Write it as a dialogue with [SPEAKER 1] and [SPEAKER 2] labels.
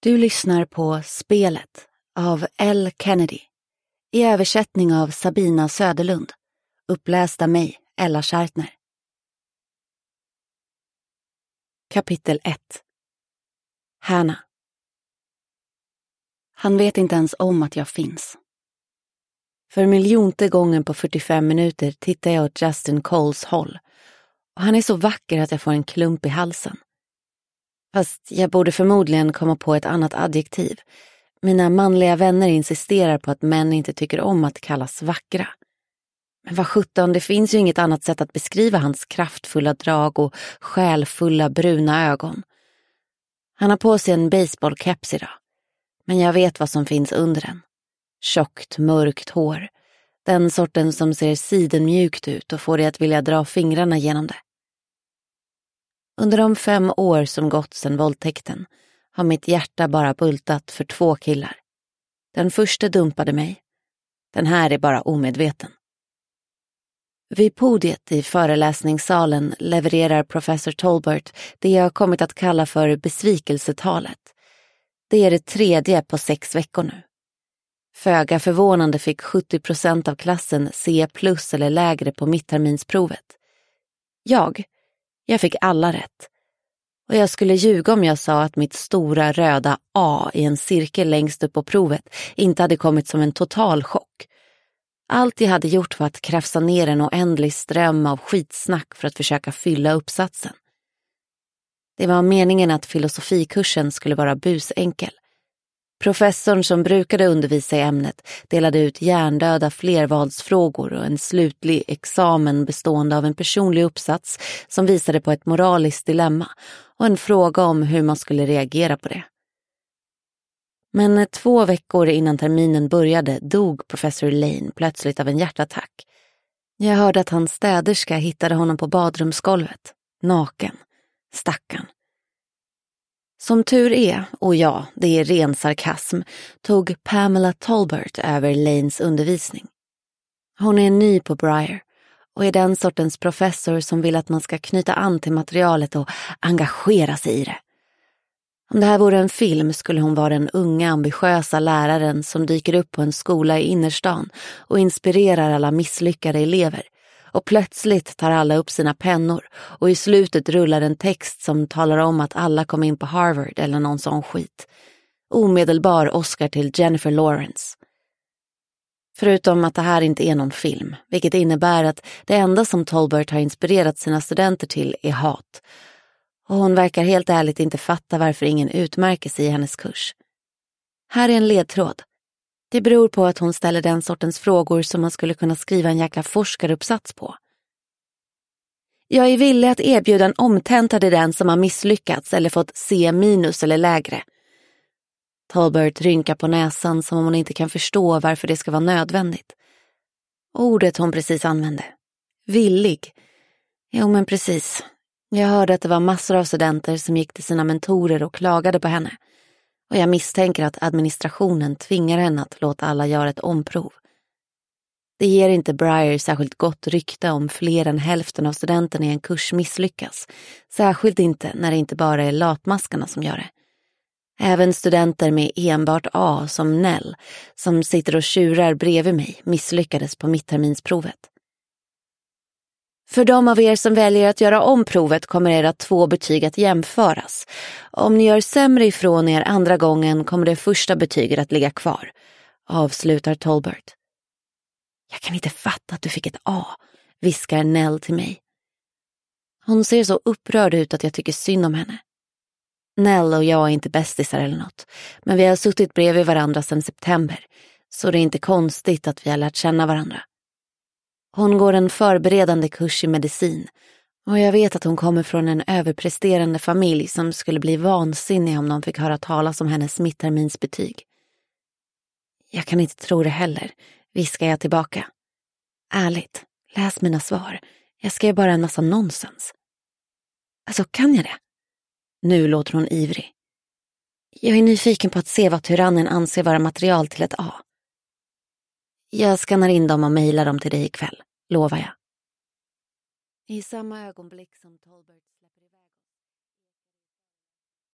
[SPEAKER 1] Du lyssnar på Spelet av L. Kennedy i översättning av Sabina Söderlund, uppläst av mig, Ella Schartner. Kapitel 1. Hannah. Han vet inte ens om att jag finns. För miljonte gången på 45 minuter tittar jag åt Justin Coles håll, och han är så vacker att jag får en klump i halsen. Fast jag borde förmodligen komma på ett annat adjektiv. Mina manliga vänner insisterar på att män inte tycker om att kallas vackra. Men vad sjutton, det finns ju inget annat sätt att beskriva hans kraftfulla drag och själfulla bruna ögon. Han har på sig en baseballkeps idag, men jag vet vad som finns under den. Tjockt, mörkt hår. Den sorten som ser sidenmjukt ut och får dig att vilja dra fingrarna genom det. Under de 5 år som gått sedan våldtäkten har mitt hjärta bara bultat för 2 killar. Den första dumpade mig. Den här är bara omedveten. Vid podiet i föreläsningssalen levererar professor Tolbert det jag kommit att kalla för besvikelsetalet. Det är det 3:e på 6 veckor nu. Föga förvånande fick 70% av klassen C+ eller lägre på mittterminsprovet. Jag fick alla rätt. Och jag skulle ljuga om jag sa att mitt stora röda A i en cirkel längst upp på provet inte hade kommit som en total chock. Allt jag hade gjort var att krafsa ner en oändlig ström av skitsnack för att försöka fylla uppsatsen. Det var meningen att filosofikursen skulle vara busenkel. Professorn som brukade undervisa i ämnet delade ut hjärndöda flervalsfrågor och en slutlig examen bestående av en personlig uppsats som visade på ett moraliskt dilemma och en fråga om hur man skulle reagera på det. Men 2 veckor innan terminen började dog professor Lane plötsligt av en hjärtattack. Jag hörde att hans städerska hittade honom på badrumsgolvet, naken, stackarn. Som tur är, och ja, det är ren sarkasm, tog Pamela Tolbert över Lanes undervisning. Hon är ny på Briar och är den sortens professor som vill att man ska knyta an till materialet och engagera sig i det. Om det här vore en film skulle hon vara den unga, ambitiösa läraren som dyker upp på en skola i innerstan och inspirerar alla misslyckade elever. Och plötsligt tar alla upp sina pennor och i slutet rullar en text som talar om att alla kom in på Harvard eller någon sån skit. Omedelbar Oscar till Jennifer Lawrence. Förutom att det här inte är någon film, vilket innebär att det enda som Tolbert har inspirerat sina studenter till är hat. Och hon verkar helt ärligt inte fatta varför ingen utmärker sig i hennes kurs. Här är en ledtråd. Det beror på att hon ställer den sortens frågor som man skulle kunna skriva en jäkla forskaruppsats på. Jag är villig att erbjuda en omtenta till den som har misslyckats eller fått C- eller lägre. Tolbert rynkar på näsan som om hon inte kan förstå varför det ska vara nödvändigt. Ordet hon precis använde. Villig. Jo men precis. Jag hörde att det var massor av studenter som gick till sina mentorer och klagade på henne. Och jag misstänker att administrationen tvingar henne att låta alla göra ett omprov. Det ger inte Briar särskilt gott rykte om fler än hälften av studenterna i en kurs misslyckas. Särskilt inte när det inte bara är latmaskarna som gör det. Även studenter med enbart A som Nell, som sitter och tjurar bredvid mig, misslyckades på mittterminsprovet. För de av er som väljer att göra om provet kommer era 2 betyg att jämföras. Om ni gör sämre ifrån er andra gången kommer det första betyget att ligga kvar, avslutar Tolbert. Jag kan inte fatta att du fick ett A, viskar Nell till mig. Hon ser så upprörd ut att jag tycker synd om henne. Nell och jag är inte bästisar eller något, men vi har suttit bredvid varandra sedan september, så det är inte konstigt att vi har lärt känna varandra. Hon går en förberedande kurs i medicin och jag vet att hon kommer från en överpresterande familj som skulle bli vansinnig om de fick höra talas om hennes mittterminsbetyg. Jag kan inte tro det heller, viskar jag tillbaka. Ärligt, läs mina svar. Jag skrev bara en massa nonsens. Alltså, kan jag det? Nu låter hon ivrig. Jag är nyfiken på att se vad tyrannen anser vara material till ett A. Jag skannar in dem och mejlar dem till dig ikväll, lovar jag. I samma ögonblick som Tolbert